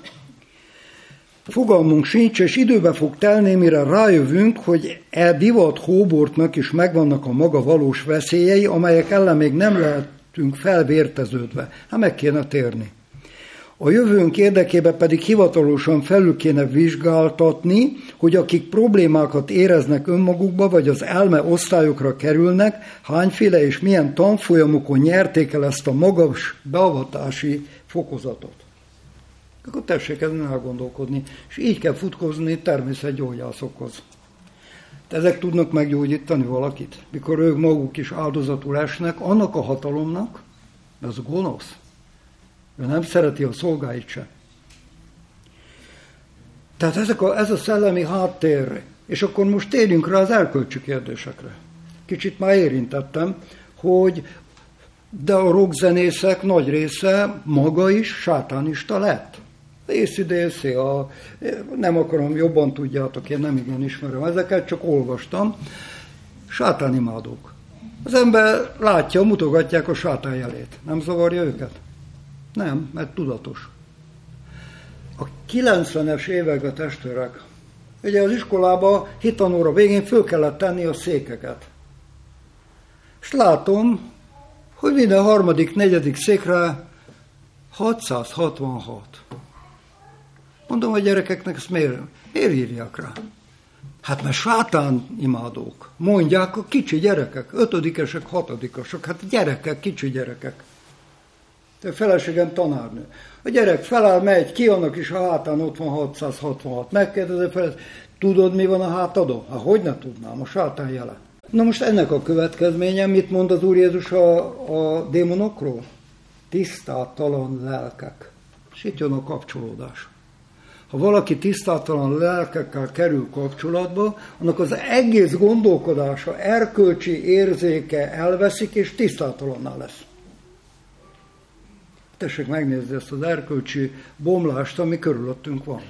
Fogalmunk sincs, és időbe fog telni, mire rájövünk, hogy divat hóbortnak is megvannak a maga valós veszélyei, amelyek ellen még nem lehetünk felvérteződve. Hát meg kéne térni. A jövőnk érdekében pedig hivatalosan felül kéne vizsgáltatni, hogy akik problémákat éreznek önmagukba, vagy az elme osztályokra kerülnek, hányféle és milyen tanfolyamokon nyerték el ezt a magas beavatási fokozatot. Akkor tessék ezen elgondolkodni, és így kell futkozni természetgyógyászokhoz. Ezek tudnak meggyógyítani valakit, mikor ők maguk is áldozatul esnek annak a hatalomnak, ez gonosz. Ő nem szereti a szolgáit se. Tehát ez a szellemi háttér, és akkor most térjünk rá az erkölcsi kérdésekre. Kicsit már érintettem, hogy de a rockzenészek nagy része maga is sátánista lett. AC/DC, nem akarom, jobban tudjátok, én nem igen ismerem ezeket, csak olvastam. Sátánimádók. Az ember látja, mutogatják a sátán jelét. Nem zavarja őket? Nem, mert tudatos. A 90-es években testvérek, ugye az iskolában hittanóra végén föl kellett tenni a székeket. És látom, hogy minden harmadik, negyedik székre 666. Mondom a gyerekeknek, ezt miért írják rá? Hát mert sátán imádók. Mondják a kicsi gyerekek, 5-esek, 6-osok, hát gyerekek, kicsi gyerekek. A feleségem tanárnő. A gyerek feláll, megy ki, annak is a hátán ott van 666. Megkérdezi fel, tudod, mi van a hátadon? Hát hogy ne tudnám, a sátán jele. Na most ennek a következménye, mit mond az Úr Jézus a démonokról? Tisztátalan lelkek. És itt jön a kapcsolódás. Ha valaki tisztátalan lelkekkel kerül kapcsolatba, annak az egész gondolkodása, erkölcsi érzéke elveszik, és tisztátalanná lesz. Tessék megnézni ezt az erkölcsi bomlást, ami körülöttünk van.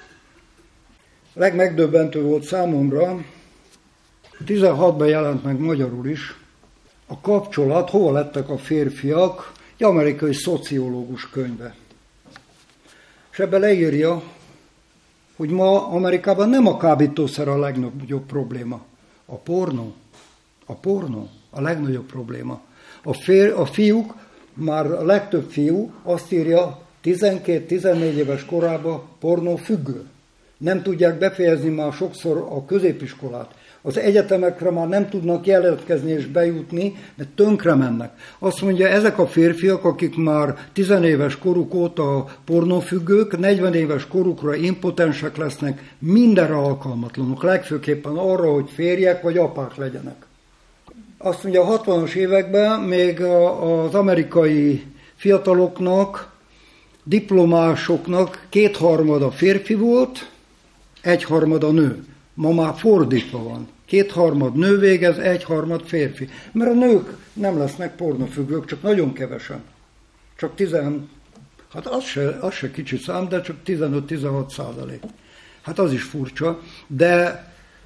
A legmegdöbbentő volt számomra, 16-ban jelent meg magyarul is, a kapcsolat, hova lettek a férfiak, egy amerikai szociológus könyve. És ebbe leírja, hogy ma Amerikában nem a kábítószer a legnagyobb probléma. A pornó a legnagyobb probléma. A fiúk, már a legtöbb fiú azt írja 12-14 éves korában pornófüggő. Nem tudják befejezni már sokszor a középiskolát. Az egyetemekre már nem tudnak jelentkezni és bejutni, mert tönkre mennek. Azt mondja, ezek a férfiak, akik már 10 éves koruk óta pornófüggők, 40 éves korukra impotensek lesznek, mindenre alkalmatlanok, legfőképpen arra, hogy férjek vagy apák legyenek. Azt mondja, a 60-as években még az amerikai fiataloknak, diplomásoknak 2/3 férfi volt, 1/3 nő. Ma már fordítva van. 2/3 nő végez, 1/3 férfi. Mert a nők nem lesznek pornofüggők, csak nagyon kevesen. Csak hát az se kicsi szám, de csak 15-16%. Hát az is furcsa, de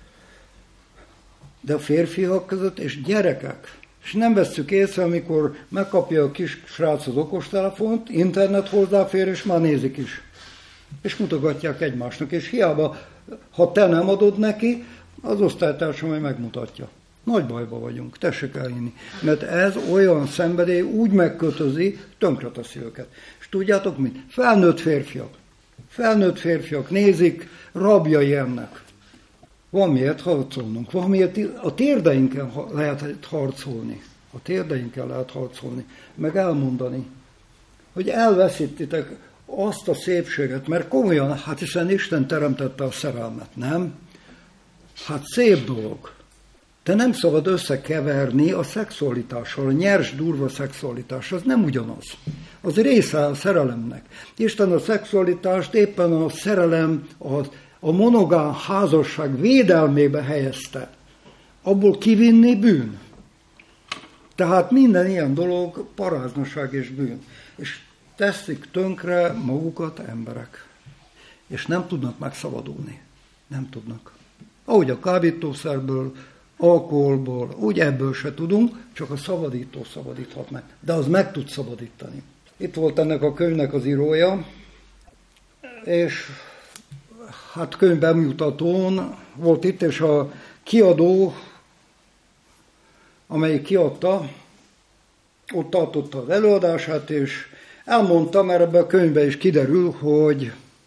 a férfiak között, és gyerekek. És nem vesszük észre, amikor megkapja a kis srác az okostelefont, internet hozzáfér, és már nézik is. És mutogatják egymásnak, és hiába, ha te nem adod neki, az osztálytársam majd megmutatja. Nagy bajba vagyunk, tessék elhinni. Mert ez olyan szenvedély úgy megkötözi, tönkreteszi őket. És tudjátok mit? Felnőtt férfiak nézik, rabjai ennek. Van miért harcolnunk, van miért a térdeinken lehet harcolni. A térdeinken lehet harcolni, meg elmondani, hogy elveszítitek azt a szépséget, mert komolyan, hát hiszen Isten teremtette a szerelmet, nem? Hát szép dolog. De nem szabad összekeverni a szexualitással, a nyers, durva szexualitás, az nem ugyanaz. Az része a szerelemnek. Isten a szexualitást éppen a szerelem, a monogám házasság védelmébe helyezte. Abból kivinni bűn. Tehát minden ilyen dolog paráznaság és bűn. És teszik tönkre magukat emberek. És nem tudnak megszabadulni. Nem tudnak. Ahogy a kábítószerből, alkoholból, úgy ebből se tudunk, csak a szabadító szabadíthat meg. De az meg tud szabadítani. Itt volt ennek a könyvnek az írója, és hát könyvbemutatón volt itt, és a kiadó, amelyik kiadta, ott tartotta az előadását, és elmondta, mert ebben a könyvben is kiderül, hogy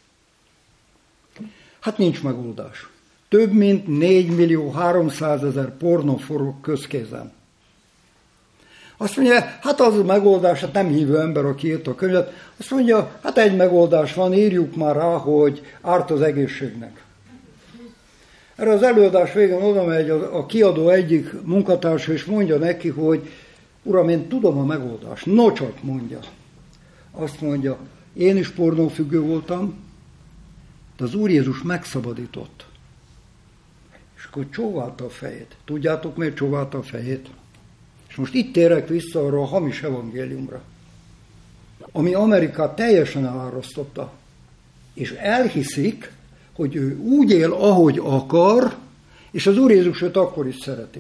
hát nincs megoldás. Több mint 4.300.000 pornó forog közkézen. Azt mondja, hát az a megoldás, hát nem hívő ember, aki írta a könyvet, azt mondja, hát egy megoldás van, írjuk már rá, hogy árt az egészségnek. Erre az előadás végén oda megy a kiadó egyik munkatársa, és mondja neki, hogy uram, én tudom a megoldást. No csak, mondja. Azt mondja, én is pornófüggő voltam, de az Úr Jézus megszabadított. És akkor csóválta a fejét. Tudjátok, miért csóválta a fejét? És most itt térek vissza arra a hamis evangéliumra, ami Amerikát teljesen elárasztotta. És elhiszik, hogy ő úgy él, ahogy akar, és az Úr Jézus őt akkor is szereti.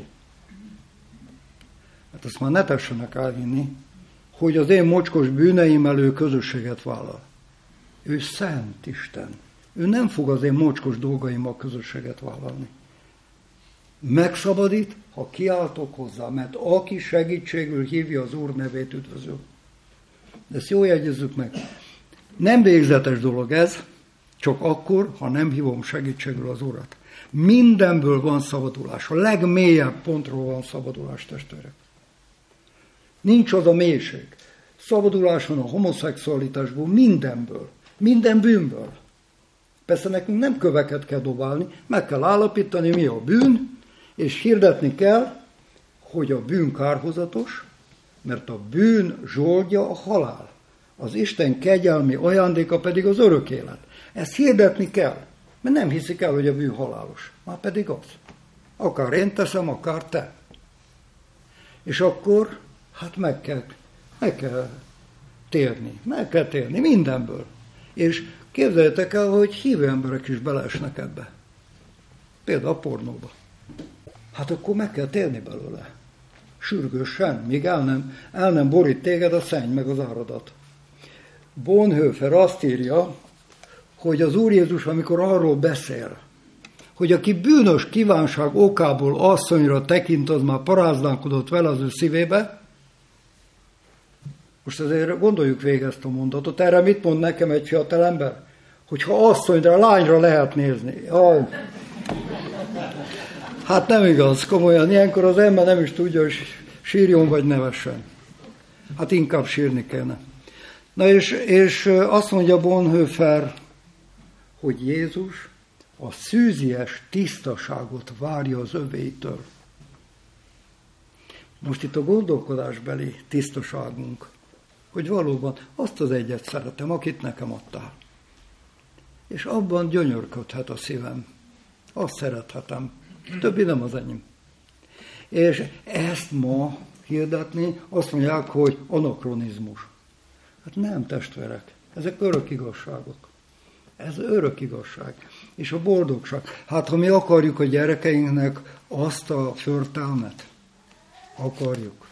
Hát ezt már ne tessenek elhinni, hogy az én mocskos bűneimmel ő közösséget vállal. Ő szent Isten. Ő nem fog az én mocskos dolgaimmal közösséget vállalni. Megszabadít, ha kiáltok hozzá, mert aki segítségül hívja az Úr nevét, üdvözöl. De ezt jól jegyezzük meg. Nem végzetes dolog ez, csak akkor, ha nem hívom segítségül az Urat. Mindenből van szabadulás. A legmélyebb pontról van szabadulás, testvérek. Nincs az a mélység. Szabadulás van a homoszexualitásból, mindenből, minden bűnből. Persze nekünk nem köveket kell dobálni, meg kell állapítani, mi a bűn, és hirdetni kell, hogy a bűn kárhozatos, mert a bűn zsoldja a halál. Az Isten kegyelmi ajándéka pedig az örök élet. Ezt hirdetni kell, mert nem hiszik el, hogy a bűn halálos. Már pedig az. Akár én teszem, akár te. És akkor, hát meg kell térni mindenből. És képzeljétek el, hogy hívő emberek is beleesnek ebbe. Például a pornóba. Hát akkor meg kell térni belőle. Sürgősen, míg el nem borít téged a szenny meg az áradat. Bonhoeffer azt írja, hogy az Úr Jézus, amikor arról beszél, hogy aki bűnös kívánság okából asszonyra tekint, az már paráználkodott vele az ő szívébe. Most azért gondoljuk végig ezt a mondatot. Erre mit mond nekem egy fiatal ember? Hogyha asszonyra, lányra lehet nézni. Jaj. Hát nem igaz, komolyan. Ilyenkor az ember nem is tudja, hogy sírjon vagy nevessen. Hát inkább sírni kellene. Na és azt mondja Bonhoeffer, hogy Jézus a szűzies tisztaságot várja az övéitől. Most itt a gondolkodásbeli tisztaságunk, hogy valóban azt az egyet szeretem, akit nekem adtál. És abban gyönyörködhet a szívem. Azt szerethetem. Többi nem az enyém. És ezt ma hirdetni, azt mondják, hogy anakronizmus. Hát nem, testvérek. Ezek örök igazságok. Ez örök igazság. És a boldogság. Hát ha mi akarjuk a gyerekeinknek azt a förtelmet, akarjuk.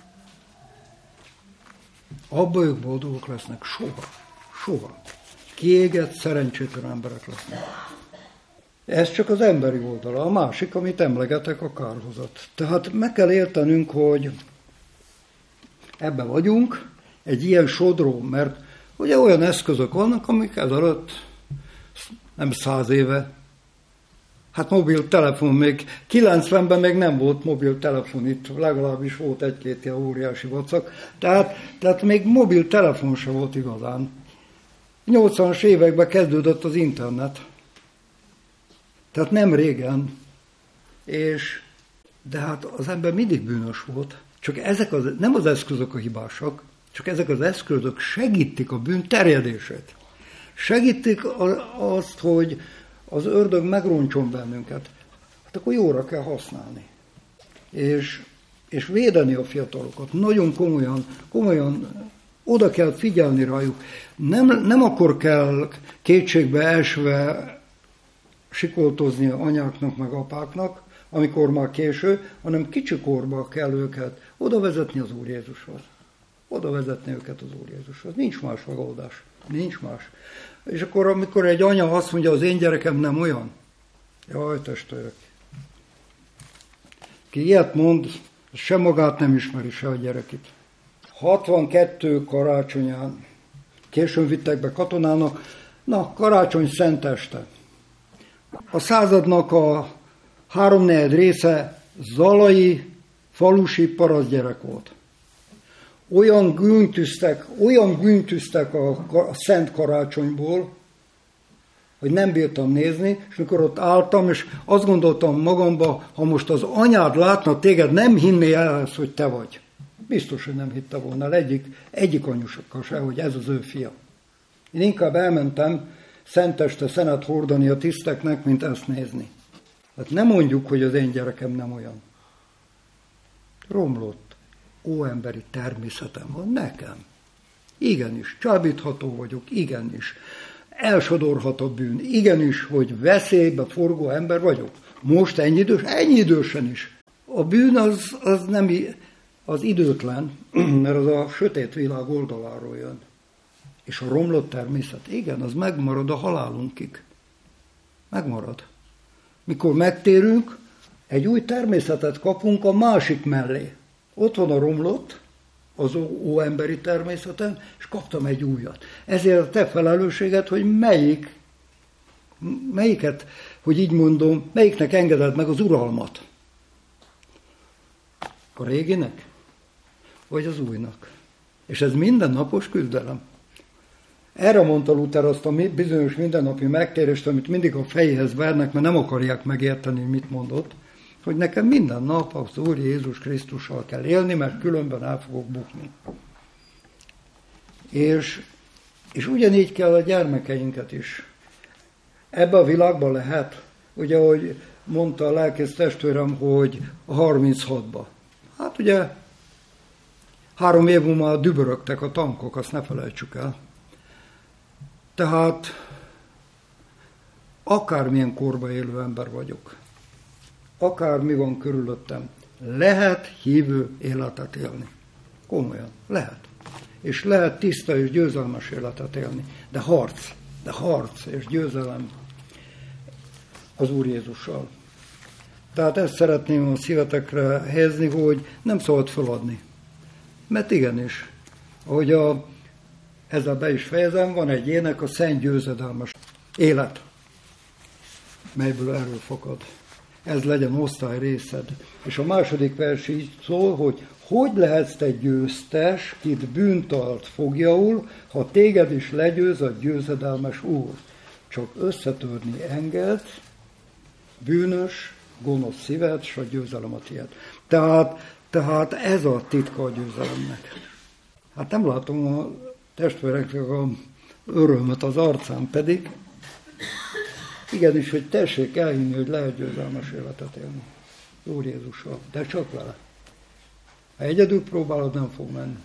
Abban ők boldogok lesznek. Soha. Kiégett, szerencsétlen emberek lesznek. Ez csak az emberi oldala. A másik, amit emlegetek, a kárhozat. Tehát meg kell értenünk, hogy ebben vagyunk, egy ilyen sodró, mert ugye olyan eszközök vannak, amik ezelőtt nem 100 éve. Hát mobiltelefon még, 90-ben még nem volt mobiltelefon, itt legalábbis volt egy-két ilyen óriási vacak, tehát még mobiltelefon se volt igazán. 80-as években kezdődött az internet. Tehát nem régen, de hát az ember mindig bűnös volt. Csak nem az eszközök a hibásak, csak ezek az eszközök segítik a bűn terjedését. Segítik azt, hogy az ördög megroncson bennünket. Hát akkor jóra kell használni. És védeni a fiatalokat. Nagyon komolyan oda kell figyelni rájuk. Nem akkor kell kétségbe esve sikoltozni anyáknak meg apáknak, amikor már késő, hanem kicsikorba kell őket oda vezetni az Úr Jézushoz. Oda vezetni őket az Úr Jézushoz. Nincs más megoldás. Nincs más. És akkor, amikor egy anya azt mondja, az én gyerekem nem olyan, jaj, testvérek. Ki ilyet mond, se magát nem ismeri, se a gyerekét. 62 karácsonyán későn vittek be katonának, karácsony szenteste. A századnak a 3/4 része zalai, falusi parasztgyerek volt. Olyan gűntűztek a szent karácsonyból, hogy nem bírtam nézni, és mikor ott álltam, és azt gondoltam magamba, ha most az anyád látna téged, nem hinné el, hogy te vagy. Biztos, hogy nem hitte volna egyik anyusokkal se, hogy ez az ő fia. Én inkább elmentem szenteste szenet hordani a tiszteknek, mint ezt nézni. Hát nem mondjuk, hogy az én gyerekem nem olyan. Romlott, óemberi természetem van nekem. Igenis, csábítható vagyok, igenis. Elsodorhat a bűn, igenis, hogy veszélybe forgó ember vagyok. Most ennyi idősen is. A bűn az nem az időtlen, mert az a sötét világ oldaláról jön. És a romlott természet, igen, az megmarad a halálunkig. Megmarad. Mikor megtérünk, egy új természetet kapunk a másik mellé. Ott van a romlott, az óemberi természetem, és kaptam egy újat. Ezért a te felelősséget, hogy melyiket, hogy így mondom, melyiknek engeded meg az uralmat? A réginek? Vagy az újnak? És ez mindennapos küzdelem. Erre mondta Luther azt a bizonyos mindennapi megtérést, amit mindig a fejéhez vernek, mert nem akarják megérteni, mit mondott, hogy nekem minden nap az Úr Jézus Krisztussal kell élni, mert különben el fogok bukni. És ugyanígy kell a gyermekeinket is. Ebbe a világban lehet, ugye, ahogy mondta a lelkész testvérem, hogy a 36-ba. Hát ugye 3 év múlva dübörögtek a tankok, azt ne felejtsük el. Tehát akármilyen korba élő ember vagyok, akármi van körülöttem, lehet hívő életet élni. Komolyan, lehet. És lehet tiszta és győzelmes életet élni. De harc és győzelem az Úr Jézussal. Tehát ezt szeretném a szívetekre helyezni, hogy nem szabad feladni. Mert igenis, ahogy ezzel be is fejezem, van egy ének, a szent győzedelmes élet, melyből erről fakad. Ez legyen osztály részed. És a második vers így szól, hogy lehetsz te győztes, kit bűntalt fogjaul, ha téged is legyőz a győzedelmes Úr. Csak összetörni enged, bűnös, gonosz szíved, s a győzelem a tiéd. Tehát ez a titka a győzelemnek. Hát nem látom a testvéreknek a örömet az arcán, pedig igenis, hogy tessék elhinni, hogy lehet győzelmes életet élni. Úr Jézussal, de csak vele. Ha egyedül próbálod, nem fog menni.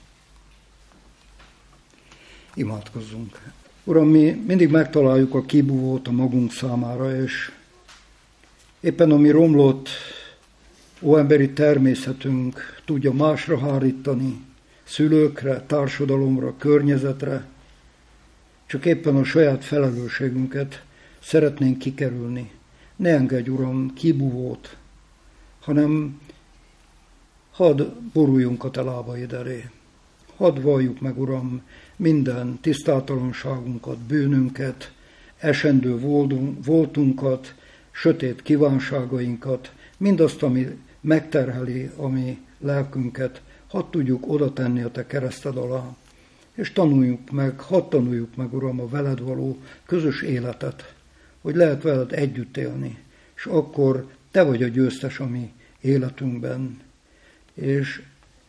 Imádkozzunk. Uram, mi mindig megtaláljuk a kibúvót a magunk számára, és éppen a mi romlott óemberi természetünk tudja másra hárítani, szülőkre, társadalomra, környezetre, csak éppen a saját felelősségünket szeretnénk kikerülni. Ne engedj, Uram, kibúvót, hanem hadd boruljunk a te lábaid elé. Hadd valljuk meg, Uram, minden tisztátalanságunkat, bűnünket, esendő voltunkat, sötét kívánságainkat, mindazt, ami megterheli a mi lelkünket, hadd tudjuk oda tenni a te kereszted alá, és hadd tanuljuk meg, Uram, a veled való közös életet, hogy lehet veled együtt élni, és akkor te vagy a győztes a mi életünkben. És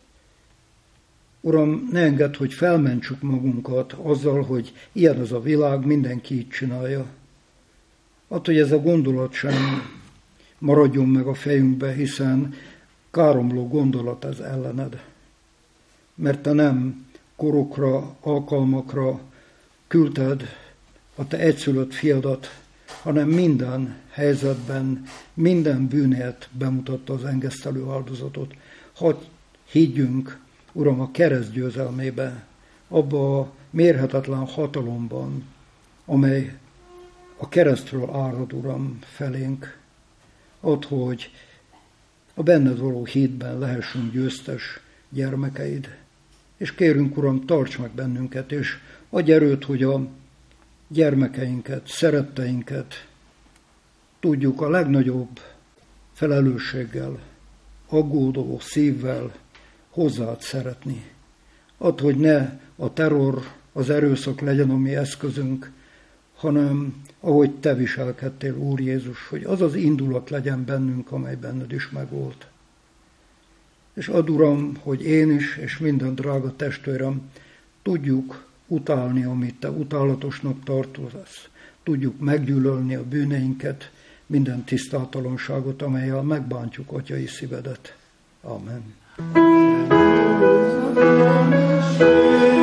Uram, ne engedd, hogy felmentsük magunkat azzal, hogy ilyen az a világ, mindenki így csinálja. Attól, hogy ez a gondolat sem maradjon meg a fejünkbe, hiszen káromló gondolat ez ellened. Mert te nem korokra, alkalmakra küldted a te egyszülött fiadat, hanem minden helyzetben, minden bűnért bemutatta az engesztelő áldozatot. Hadd higgyünk, Uram, a kereszt győzelmébe, abba a mérhetetlen hatalomban, amely a keresztről árad, Uram, felénk. Add, hogy a benned való hitben lehessünk győztes gyermekeid. És kérünk, Uram, tarts meg bennünket, és adj erőt, hogy a gyermekeinket, szeretteinket tudjuk a legnagyobb felelősséggel, aggódó szívvel hozzád szeretni. Add, hogy ne a terror, az erőszak legyen a mi eszközünk, hanem ahogy te viselkedtél, Úr Jézus, hogy az az indulat legyen bennünk, amely benned is megvolt. És add, Uram, hogy én is, és minden drága testvérem tudjuk utálni, amit te utálatosnak tartasz. Tudjuk meggyűlölni a bűneinket, minden tisztátalanságot, amellyel megbántjuk atyai szívedet. Amen.